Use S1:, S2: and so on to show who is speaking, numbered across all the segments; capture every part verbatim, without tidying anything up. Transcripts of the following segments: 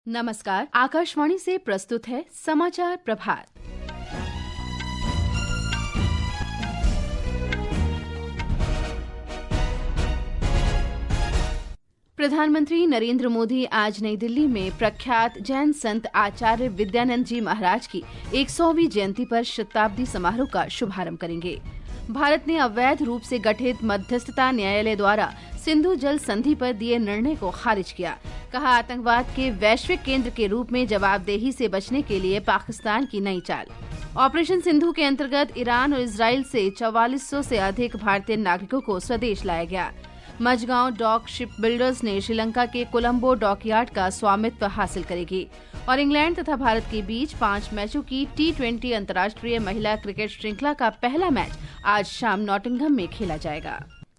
S1: नमस्कार, आकाशवाणी से प्रस्तुत है समाचार प्रभात। प्रधानमंत्री नरेंद्र मोदी आज नई दिल्ली में प्रख्यात जैन संत आचार्य विद्यानंद जी महाराज की एक सौवीं जयंती पर शताब्दी समारोह का शुभारंभ करेंगे। भारत ने अवैध रूप से गठित मध्यस्थता न्यायालय द्वारा सिंधु जल संधि पर दिए निर्णय को खारिज किया। कहा, आतंकवाद के वैश्विक केंद्र के रूप में जवाबदेही से बचने के लिए पाकिस्तान की नई चाल। ऑपरेशन सिंधु के अंतर्गत ईरान और इजराइल से चौवालीस सौ से अधिक भारतीय नागरिकों को स्वदेश लाया गया। मझगांव डॉक शिप बिल्डर्स ने श्रीलंका के कोलंबो डॉकयार्ड का स्वामित्व हासिल करेगी। और इंग्लैंड तथा भारत के बीच पांच मैचों की टी ट्वेंटी अंतर्राष्ट्रीय महिला क्रिकेट श्रृंखला का पहला मैच आज शाम नॉटिंघम में खेला जाएगा।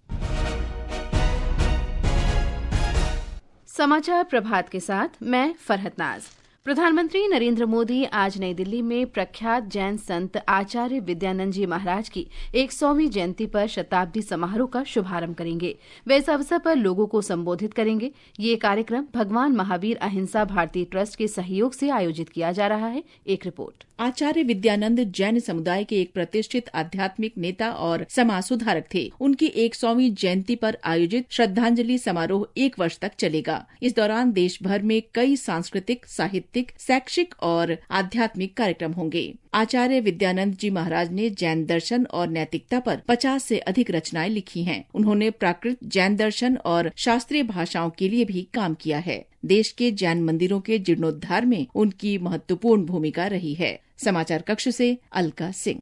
S1: समाचार प्रभात के साथ मैं फरहत नाज। प्रधानमंत्री नरेंद्र मोदी आज नई दिल्ली में प्रख्यात जैन संत आचार्य विद्यानंद जी महाराज की एक सौवीं जयंती पर शताब्दी समारोह का शुभारंभ करेंगे। वे इस अवसर पर लोगों को संबोधित करेंगे। ये कार्यक्रम भगवान महावीर अहिंसा भारती ट्रस्ट के सहयोग से आयोजित किया जा रहा है। एक रिपोर्ट।
S2: आचार्य विद्यानंद जैन समुदाय के एक प्रतिष्ठित आध्यात्मिक नेता और समाज सुधारक थे। उनकी एक सौवीं जयंती पर आयोजित श्रद्धांजलि समारोह एक वर्ष तक चलेगा। इस दौरान देश भर में कई सांस्कृतिक, साहित्यिक, शैक्षिक और आध्यात्मिक कार्यक्रम होंगे। आचार्य विद्यानंद जी महाराज ने जैन दर्शन और नैतिकता पर पचास से अधिक रचनाएं लिखी हैं। उन्होंने प्राकृत जैन दर्शन और शास्त्रीय भाषाओं के लिए भी काम किया है। देश के जैन मंदिरों के जीर्णोद्धार में उनकी महत्वपूर्ण भूमिका रही है। समाचार कक्ष से अलका सिंह।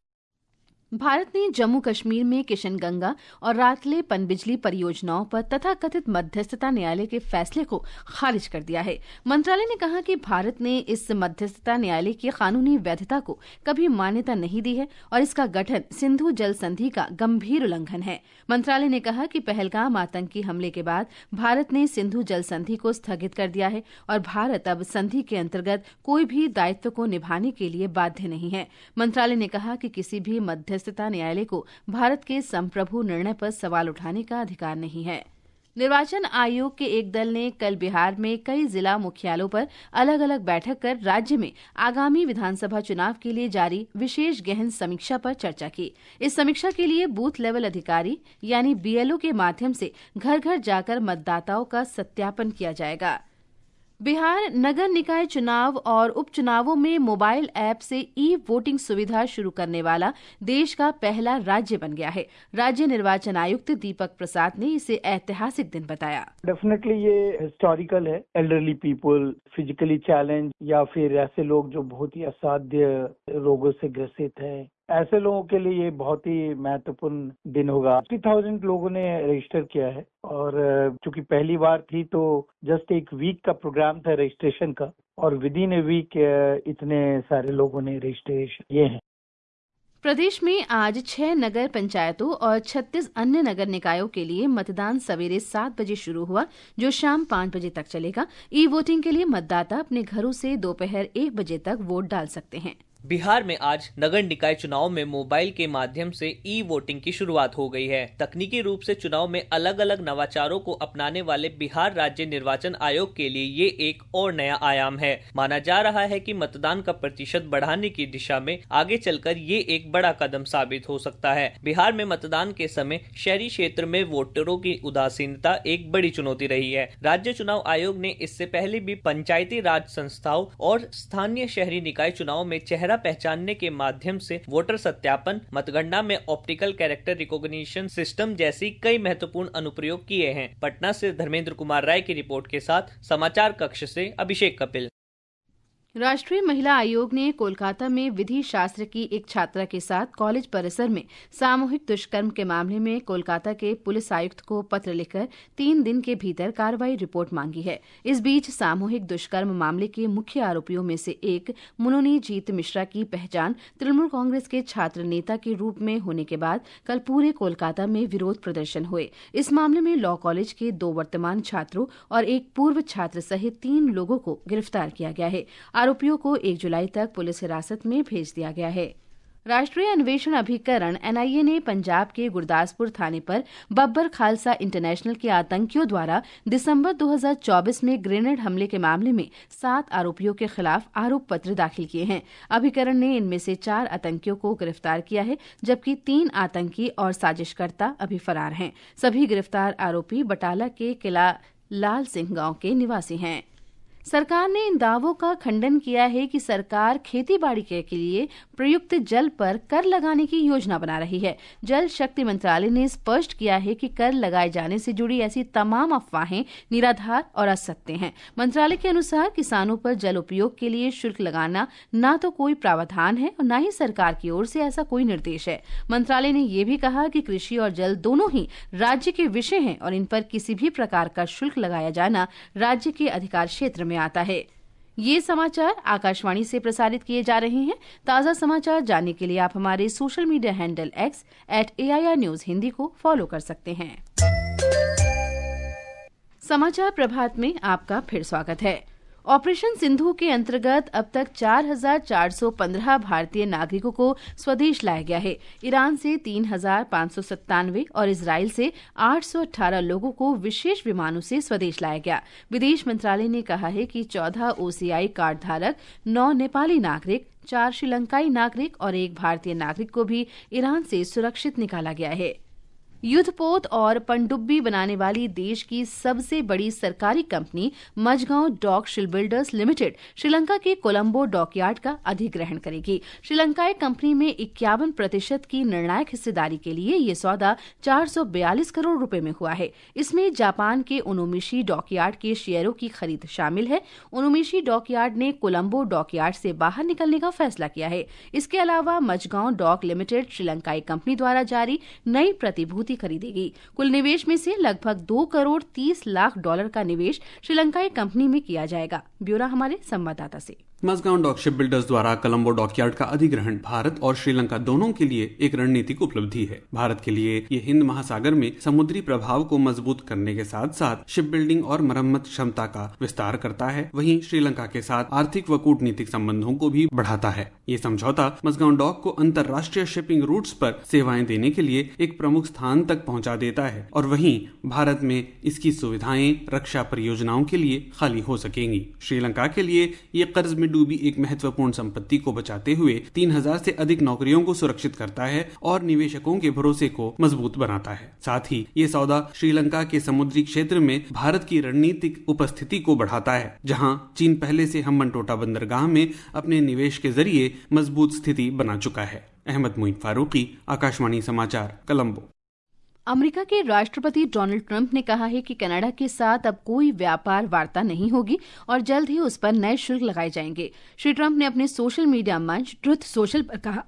S1: भारत ने जम्मू कश्मीर में किशनगंगा और रातले पनबिजली परियोजनाओं पर तथाकथित मध्यस्थता न्यायालय के फैसले को खारिज कर दिया है। मंत्रालय ने कहा कि भारत ने इस मध्यस्थता न्यायालय की कानूनी वैधता को कभी मान्यता नहीं दी है और इसका गठन सिंधु जल संधि का गंभीर उल्लंघन है। मंत्रालय ने कहा कि पहलगाम आतंकी हमले के बाद भारत ने सिंधु जल संधि को स्थगित कर दिया है और भारत अब संधि के अंतर्गत कोई भी दायित्व को निभाने के लिए बाध्य नहीं है। मंत्रालय ने कहा कि किसी भी मध्य मध्यस्थता न्यायालय को भारत के संप्रभु निर्णय पर सवाल उठाने का अधिकार नहीं है। निर्वाचन आयोग के एक दल ने कल बिहार में कई जिला मुख्यालयों पर अलग अलग बैठक कर राज्य में आगामी विधानसभा चुनाव के लिए जारी विशेष गहन समीक्षा पर चर्चा की। इस समीक्षा के लिए बूथ लेवल अधिकारी यानी बीएलओ के माध्यम से घर घर जाकर मतदाताओं का सत्यापन किया जाएगा। बिहार नगर निकाय चुनाव और उपचुनावों में मोबाइल ऐप से ई वोटिंग सुविधा शुरू करने वाला देश का पहला राज्य बन गया है। राज्य निर्वाचन आयुक्त दीपक प्रसाद ने इसे ऐतिहासिक दिन बताया।
S3: डेफिनेटली ये हिस्टोरिकल है। एल्डरली पीपल, फिजिकली चैलेंज या फिर ऐसे लोग जो बहुत ही असाध्य रोगों से ग्रसित है, ऐसे लोगों के लिए ये बहुत ही महत्वपूर्ण दिन होगा। पचास हज़ार लोगों ने रजिस्टर किया है और चूंकि पहली बार थी तो जस्ट एक वीक का प्रोग्राम था रजिस्ट्रेशन का और विद इन ए वीक इतने सारे लोगों ने रजिस्ट्रेशन किए हैं।
S1: प्रदेश में आज छह नगर पंचायतों और छत्तीस अन्य नगर निकायों के लिए मतदान सवेरे सात बजे शुरू हुआ, जो शाम पाँच बजे तक चलेगा। ई वोटिंग के लिए मतदाता अपने घरों से दोपहर एक बजे तक वोट डाल सकते हैं।
S4: बिहार में आज नगर निकाय चुनाव में मोबाइल के माध्यम से ई वोटिंग की शुरुआत हो गई है। तकनीकी रूप से चुनाव में अलग अलग नवाचारों को अपनाने वाले बिहार राज्य निर्वाचन आयोग के लिए ये एक और नया आयाम है। माना जा रहा है कि मतदान का प्रतिशत बढ़ाने की दिशा में आगे चलकर ये एक बड़ा कदम साबित हो सकता है। बिहार में मतदान के समय शहरी क्षेत्र में वोटरों की उदासीनता एक बड़ी चुनौती रही है। राज्य चुनाव आयोग ने इससे पहले भी पंचायती राज संस्थाओं और स्थानीय शहरी निकाय चुनाव में चेहरा पहचानने के माध्यम से वोटर सत्यापन, मतगणना में ऑप्टिकल कैरेक्टर रिकॉग्निशन सिस्टम जैसी कई महत्वपूर्ण अनुप्रयोग किए हैं। पटना से धर्मेंद्र कुमार राय की रिपोर्ट के साथ समाचार कक्ष से अभिषेक कपिल।
S1: राष्ट्रीय महिला आयोग ने कोलकाता में विधि शास्त्र की एक छात्रा के साथ कॉलेज परिसर में सामूहिक दुष्कर्म के मामले में कोलकाता के पुलिस आयुक्त को पत्र लिखकर तीन दिन के भीतर कार्रवाई रिपोर्ट मांगी है। इस बीच सामूहिक दुष्कर्म मामले के मुख्य आरोपियों में से एक मुनोनीजीत मिश्रा की पहचान तृणमूल कांग्रेस के छात्र नेता के रूप में होने के बाद कल पूरे कोलकाता में विरोध प्रदर्शन हुए। इस मामले में लॉ कॉलेज के दो वर्तमान छात्रों और एक पूर्व छात्र सहित तीन लोगों को गिरफ्तार किया गया है। आरोपियों को एक जुलाई तक पुलिस हिरासत में भेज दिया गया है। राष्ट्रीय अन्वेषण अभिकरण एन आई ए ने पंजाब के गुरदासपुर थाने पर बब्बर खालसा इंटरनेशनल के आतंकियों द्वारा दिसंबर दो हज़ार चौबीस में ग्रेनेड हमले के मामले में सात आरोपियों के खिलाफ आरोप पत्र दाखिल किए हैं। अभिकरण ने इनमें से चार आतंकियों को गिरफ्तार किया है, जबकि तीन आतंकी और साजिशकर्ता अभी फरार हैं। सभी गिरफ्तार आरोपी बटाला के किला लाल सिंह गांव के निवासी हैं। सरकार ने इन दावों का खंडन किया है कि सरकार खेती बाड़ी के लिए प्रयुक्त जल पर कर लगाने की योजना बना रही है। जल शक्ति मंत्रालय ने स्पष्ट किया है कि कर लगाए जाने से जुड़ी ऐसी तमाम अफवाहें निराधार और असत्य हैं। मंत्रालय के अनुसार किसानों पर जल उपयोग के लिए शुल्क लगाना न तो कोई प्रावधान है और न ही सरकार की ओर से ऐसा कोई निर्देश है। मंत्रालय ने यह भी कहा कि कृषि और जल दोनों ही राज्य के विषय हैं और इन पर किसी भी प्रकार का शुल्क लगाया जाना राज्य के अधिकार क्षेत्र में आता है। ये समाचार आकाशवाणी से प्रसारित किए जा रहे हैं। ताज़ा समाचार जानने के लिए आप हमारे social media handle X at A I R news Hindi को फॉलो कर सकते हैं। समाचार प्रभात में आपका फिर स्वागत है। ऑपरेशन सिंधु के अंतर्गत अब तक चार हजार चार सौ पंद्रह भारतीय नागरिकों को स्वदेश लाया गया है। ईरान से तीन हजार पाँच सौ सत्तानवे और इजराइल से आठ सौ अठारह लोगों को विशेष विमानों से स्वदेश लाया गया। विदेश मंत्रालय ने कहा है कि चौदह ओ सी आई कार्ड धारक, नौ नेपाली नागरिक, चार श्रीलंकाई नागरिक और एक भारतीय नागरिक को भी ईरान से सुरक्षित निकाला गया है। युद्धपोत और पनडुब्बी बनाने वाली देश की सबसे बड़ी सरकारी company Mazagon dock shipbuilders limited Sri Lanka के कोलंबो डॉकयार्ड का अधिग्रहण करेगी। श्रीलंकाई कंपनी में इक्यावन प्रतिशत की निर्णायक हिस्सेदारी के लिए ये सौदा चार सौ बयालीस करोड़ रुपए में हुआ है। इसमें जापान के ओनोमिशी डॉकयार्ड के शेयरों की खरीद शामिल है। ओनोमिशी डॉकयार्ड ने कोलंबो डॉकयार्ड से बाहर निकलने का फैसला किया है। इसके अलावा मझगांव डॉक लिमिटेड श्रीलंकाई कंपनी द्वारा जारी नई प्रतिभूति खरीदेगी। कुल निवेश में से लगभग दो करोड़ तीस लाख डॉलर का निवेश श्रीलंकाई कंपनी में किया जाएगा। ब्यौरा हमारे संवाददाता से।
S5: मझगांव डॉक शिप बिल्डर्स द्वारा कोलंबो डॉकयार्ड का अधिग्रहण भारत और श्रीलंका दोनों के लिए एक रणनीतिक उपलब्धि है। भारत के लिए ये हिंद महासागर में समुद्री प्रभाव को मजबूत करने के साथ साथ शिप बिल्डिंग और मरम्मत क्षमता का विस्तार करता है। वहीं श्रीलंका के साथ आर्थिक व कूटनीतिक संबंधों को भी बढ़ाता है। ये समझौता मझगांव डॉक को अंतर्राष्ट्रीय शिपिंग रूट्स पर सेवाएं देने के लिए एक प्रमुख स्थान तक पहुंचा देता है और वहीं भारत में इसकी सुविधाएं रक्षा परियोजनाओं के लिए खाली हो सकेंगी। श्रीलंका के लिए ये कर्ज में डूबी एक महत्वपूर्ण संपत्ति को बचाते हुए तीन हजार से अधिक नौकरियों को सुरक्षित करता है और निवेशकों के भरोसे को मजबूत बनाता है। साथ ही ये सौदा श्रीलंका के समुद्री क्षेत्र में भारत की रणनीतिक उपस्थिति को बढ़ाता है, जहां चीन पहले से हम्बनटोटा बंदरगाह में अपने निवेश के जरिए मजबूत स्थिति बना चुका है। अहमद मुईन फारूकी, आकाशवाणी समाचार, कोलंबो।
S1: अमेरिका के राष्ट्रपति डोनाल्ड ट्रंप ने कहा है कि कनाडा के साथ अब कोई व्यापार वार्ता नहीं होगी और जल्द ही उस पर नए शुल्क लगाए जाएंगे। श्री ट्रंप ने अपने सोशल मीडिया मंच ट्रुथ सोशल पर कहा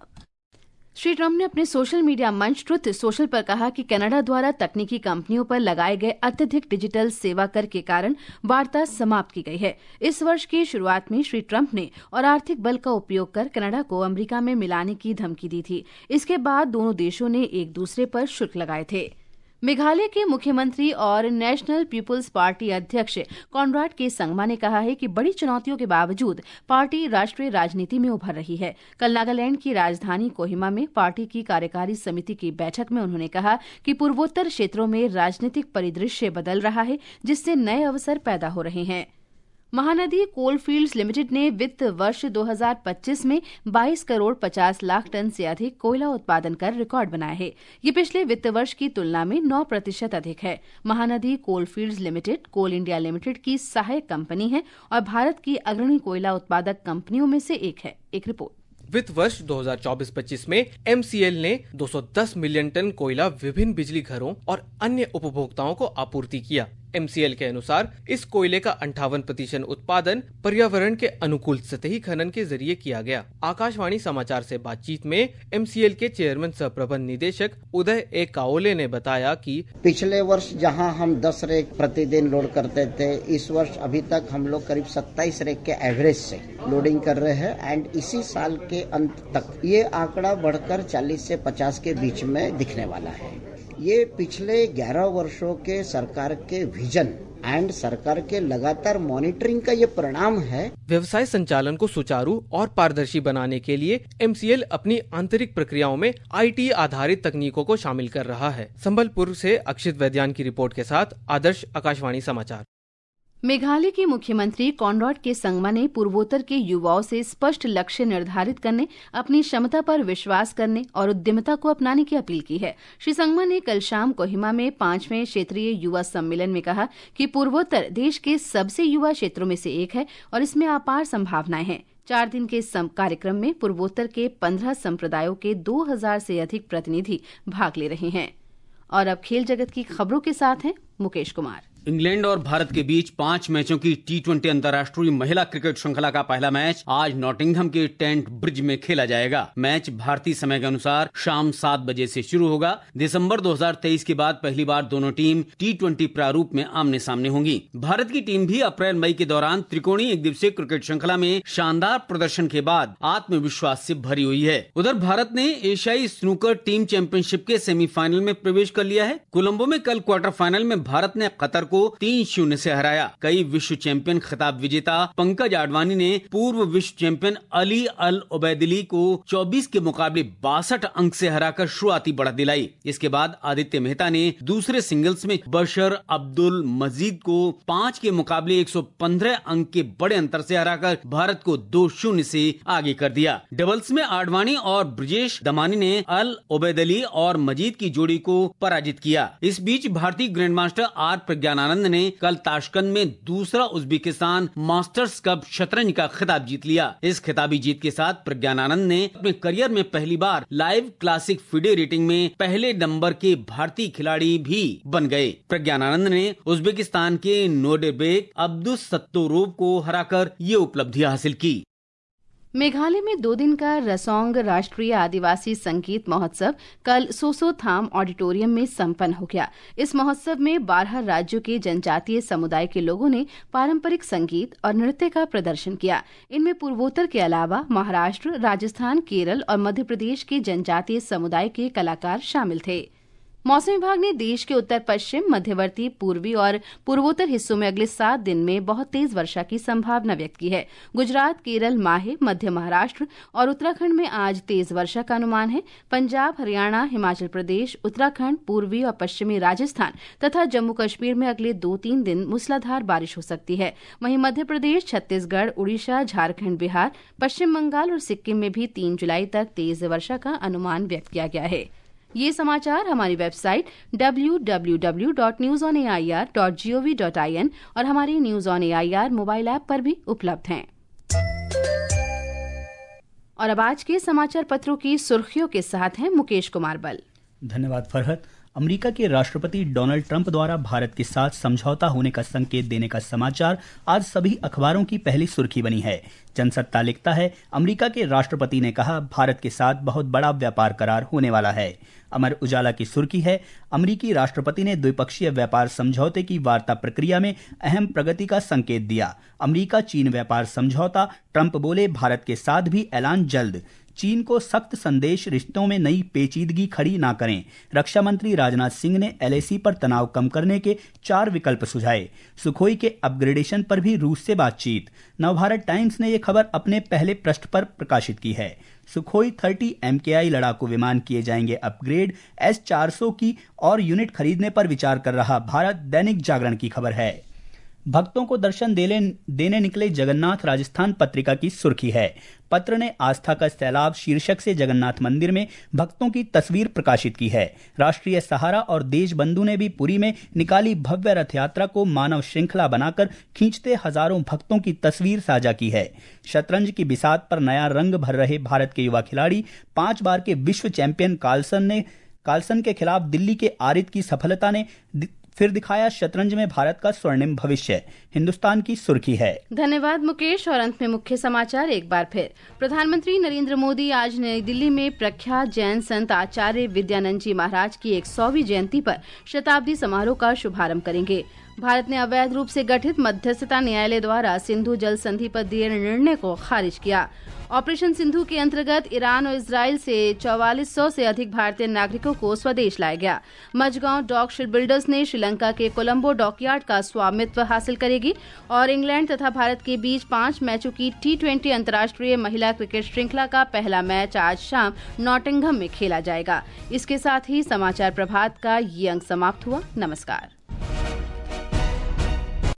S1: श्री ट्रंप ने अपने सोशल मीडिया मंच ट्रुथ सोशल पर कहा कि कनाडा द्वारा तकनीकी कंपनियों पर लगाए गए अत्यधिक डिजिटल सेवा कर के कारण वार्ता समाप्त की गई है। इस वर्ष की शुरुआत में श्री ट्रंप ने और आर्थिक बल का उपयोग कर कनाडा को अमेरिका में मिलाने की धमकी दी थी। इसके बाद दोनों देशों ने एक दूसरे पर शुल्क लगाए थे। मेघालय के मुख्यमंत्री और नेशनल पीपुल्स पार्टी अध्यक्ष कॉनराड के संगमा ने कहा है कि बड़ी चुनौतियों के बावजूद पार्टी राष्ट्रीय राजनीति में उभर रही है। कल नागालैंड की राजधानी कोहिमा में पार्टी की कार्यकारी समिति की बैठक में उन्होंने कहा कि पूर्वोत्तर क्षेत्रों में राजनीतिक परिदृश्य बदल रहा है, जिससे नए अवसर पैदा हो रहे हैं। महानदी कोलफील्ड्स लिमिटेड ने वित्त वर्ष दो हज़ार पच्चीस में बाईस करोड़ पचास लाख टन से अधिक कोयला उत्पादन कर रिकॉर्ड बनाया है। ये पिछले वित्त वर्ष की तुलना में नौ प्रतिशत अधिक है। Mahanadi coalfields limited Coal India limited की सहायक कंपनी है और भारत की अग्रणी कोयला उत्पादक कंपनियों में से एक है। एक रिपोर्ट।
S6: वित्त वर्ष दो हज़ार चौबीस पच्चीस में एम सी एल ने दो सौ दस मिलियन टन कोयला विभिन्न बिजली घरों और अन्य उपभोक्ताओं को आपूर्ति किया। एम सी एल के अनुसार इस कोयले का अंठावन प्रतिशत उत्पादन पर्यावरण के अनुकूल सतही खनन के जरिए किया गया। आकाशवाणी समाचार से बातचीत में एम सी एल के चेयरमैन सह प्रबंध निदेशक उदय ए काओले ने बताया कि
S7: पिछले वर्ष जहां हम दस रेक प्रतिदिन लोड करते थे, इस वर्ष अभी तक हम लोग करीब सत्ताईस रेक के एवरेज से लोडिंग कर रहे हैं एंड इसी साल के अंत तक ये आंकड़ा बढ़कर चालीस से पचास के बीच में दिखने वाला है। ये पिछले ग्यारह वर्षों के सरकार के विजन एंड सरकार के लगातार मॉनिटरिंग का ये परिणाम है।
S6: व्यवसाय संचालन को सुचारू और पारदर्शी बनाने के लिए एमसीएल अपनी आंतरिक प्रक्रियाओं में आईटी आधारित तकनीकों को शामिल कर रहा है। संबलपुर से अक्षित वैद्यान की रिपोर्ट के साथ आदर्श, आकाशवाणी समाचार।
S1: मेघालय के मुख्यमंत्री कॉनरॉड के संगमा ने पूर्वोत्तर के युवाओं से स्पष्ट लक्ष्य निर्धारित करने, अपनी क्षमता पर विश्वास करने और उद्यमिता को अपनाने की अपील की है। श्री संगमा ने कल शाम कोहिमा में पांचवें क्षेत्रीय युवा सम्मेलन में कहा कि पूर्वोत्तर देश के सबसे युवा क्षेत्रों में से एक है और इसमें अपार संभावनाएं हैं। चार दिन के कार्यक्रम में पूर्वोत्तर के पंद्रह संप्रदायों के दो हजार से अधिक प्रतिनिधि भाग ले रहे हैं। और अब खेल जगत की खबरों के साथ हैं मुकेश कुमार।
S8: इंग्लैंड और भारत के बीच पांच मैचों की टी ट्वेंटी अंतर्राष्ट्रीय महिला क्रिकेट श्रृंखला का पहला मैच आज नॉटिंघम के टेंट ब्रिज में खेला जाएगा। मैच भारतीय समय के अनुसार शाम सात बजे से शुरू होगा। दिसंबर दो हज़ार तेईस के बाद पहली बार दोनों टीम टी ट्वेंटी प्रारूप में आमने सामने होंगी। भारत की टीम भी अप्रैल मई के दौरान त्रिकोणीय एक दिवसीय क्रिकेट श्रृंखला में शानदार प्रदर्शन के बाद आत्मविश्वास से भरी हुई है। उधर भारत ने एशियाई स्नूकर टीम चैंपियनशिप के सेमीफाइनल में प्रवेश कर लिया है। कोलंबो में कल क्वार्टर फाइनल में भारत ने कतर को तीन शून्य से हराया। कई विश्व चैंपियन खिताब विजेता पंकज आडवाणी ने पूर्व विश्व चैंपियन अली अल उबैदली को चौबीस के मुकाबले बासठ अंक से हराकर शुरुआती बढ़त दिलाई। इसके बाद आदित्य मेहता ने दूसरे सिंगल्स में बशर अब्दुल मजीद को पांच के मुकाबले एक सौ पंद्रह अंक के बड़े अंतर से हराकर भारत को दो शून्य से आगे कर दिया। डबल्स में आडवाणी और ब्रजेश दमानी ने अल उबैदली और मजीद की जोड़ी को पराजित किया। इस बीच भारतीय ग्रैंडमास्टर आर प्रज्ञानानंद ने कल ताशकंद में दूसरा उज्बेकिस्तान मास्टर्स कप शतरंज का खिताब जीत लिया। इस खिताबी जीत के साथ प्रज्ञानानंद ने अपने करियर में पहली बार लाइव क्लासिक फिडे रेटिंग में पहले नंबर के भारतीय खिलाड़ी भी बन गए। प्रज्ञानानंद ने उज्बेकिस्तान के नोडेबेक अब्दुसत्तोरोव को हराकर ये उपलब्धि हासिल की।
S1: मेघालय में दो दिन का रसोंग राष्ट्रीय आदिवासी संगीत महोत्सव कल सोसोथाम ऑडिटोरियम में संपन्न हो गया। इस महोत्सव में बारह राज्यों के जनजातीय समुदाय के लोगों ने पारंपरिक संगीत और नृत्य का प्रदर्शन किया। इनमें पूर्वोत्तर के अलावा महाराष्ट्र, राजस्थान, केरल और मध्य प्रदेश के जनजातीय समुदाय के कलाकार शामिल थे। मौसम विभाग ने देश के उत्तर पश्चिम, मध्यवर्ती, पूर्वी और पूर्वोत्तर हिस्सों में अगले सात दिन में बहुत तेज वर्षा की संभावना व्यक्त की है। गुजरात, केरल, माहे, मध्य महाराष्ट्र और उत्तराखंड में आज तेज वर्षा का अनुमान है। पंजाब, हरियाणा, हिमाचल प्रदेश, उत्तराखंड, पूर्वी और पश्चिमी राजस्थान तथा जम्मू कश्मीर में अगले दो तीन दिन मूसलाधार बारिश हो सकती है। वहीं मध्य प्रदेश, छत्तीसगढ़, उड़ीसा, झारखंड, बिहार, पश्चिम बंगाल और सिक्किम में भी तीन जुलाई तक तेज वर्षा का अनुमान व्यक्त किया गया है। ये समाचार हमारी website W W W dot news on A I R dot G O V dot I N और हमारी news on A I R mobile app पर भी उपलब्ध हैं। और अब आज के समाचार पत्रों की सुर्खियों के साथ हैं मुकेश कुमार बल।
S9: धन्यवाद फरहत। अमेरिका के राष्ट्रपति डोनाल्ड ट्रंप द्वारा भारत के साथ समझौता होने का संकेत देने का समाचार आज सभी अखबारों की पहली सुर्खी बनी है। जनसत्ता लिखता है, अमेरिका के राष्ट्रपति ने कहा भारत के साथ बहुत बड़ा व्यापार करार होने वाला है। अमर उजाला की सुर्खी है, अमेरिकी राष्ट्रपति ने द्विपक्षीय व्यापार समझौते की वार्ता प्रक्रिया में अहम प्रगति का संकेत दिया। अमेरिका चीन व्यापार समझौता, ट्रंप बोले भारत के साथ भी ऐलान जल्द। चीन को सख्त संदेश, रिश्तों में नई पेचीदगी खड़ी ना करें। रक्षा मंत्री राजनाथ सिंह ने एल ए सी पर तनाव कम करने के चार विकल्प सुझाए। सुखोई के अपग्रेडेशन पर भी रूस से बातचीत। नवभारत टाइम्स ने यह खबर अपने पहले पृष्ठ पर प्रकाशित की है। सुखोई तीस एम के आई लड़ाकू विमान किए जाएंगे अपग्रेड। एस चार सौ की और यूनिट खरीदने पर विचार कर रहा भारत, दैनिक जागरण की खबर है। भक्तों को दर्शन देने देने निकले जगन्नाथ, राजस्थान पत्रिका की सुर्खी है। पत्र ने आस्था का सैलाब शीर्षक से जगन्नाथ मंदिर में भक्तों की तस्वीर प्रकाशित की है। राष्ट्रीय सहारा और देशबंधु ने भी पुरी में निकाली भव्य रथ यात्रा को मानव श्रृंखला बनाकर खींचते हजारों भक्तों की तस्वीर साझा की है। शतरंज की बिसात पर नया रंग भर रहे भारत के युवा खिलाड़ी, पांच बार के विश्व चैंपियन कार्लसन ने कार्लसन के खिलाफ दिल्ली के आरिद की सफलता ने फिर दिखाया शतरंज में भारत का स्वर्णिम भविष्य, हिंदुस्तान की सुर्खी है।
S1: धन्यवाद मुकेश। और अंत में मुख्य समाचार एक बार फिर। प्रधानमंत्री नरेंद्र मोदी आज नई दिल्ली में प्रख्यात जैन संत आचार्य विद्यानंद जी महाराज की एक सौवीं जयंती पर शताब्दी समारोह का शुभारंभ करेंगे। भारत ने अवैध रूप से गठित मध्यस्थता न्यायालय द्वारा सिंधु जल संधि पर दिए निर्णय को खारिज किया। ऑपरेशन सिंधु के अंतर्गत ईरान और इजराइल से चौवालीस सौ से अधिक भारतीय नागरिकों को स्वदेश लाया गया। मझगांव डॉक शिप बिल्डर्स ने श्रीलंका के कोलंबो डॉकयार्ड का स्वामित्व हासिल करेगी और इंग्लैंड तथा भारत के बीच पांच मैचों की टी ट्वेंटी अंतर्राष्ट्रीय महिला क्रिकेट श्रृंखला का पहला मैच आज शाम नॉटिंघम में खेला जाएगा। इसके साथ ही समाचार प्रभात का ये अंक समाप्त हुआ। नमस्कार।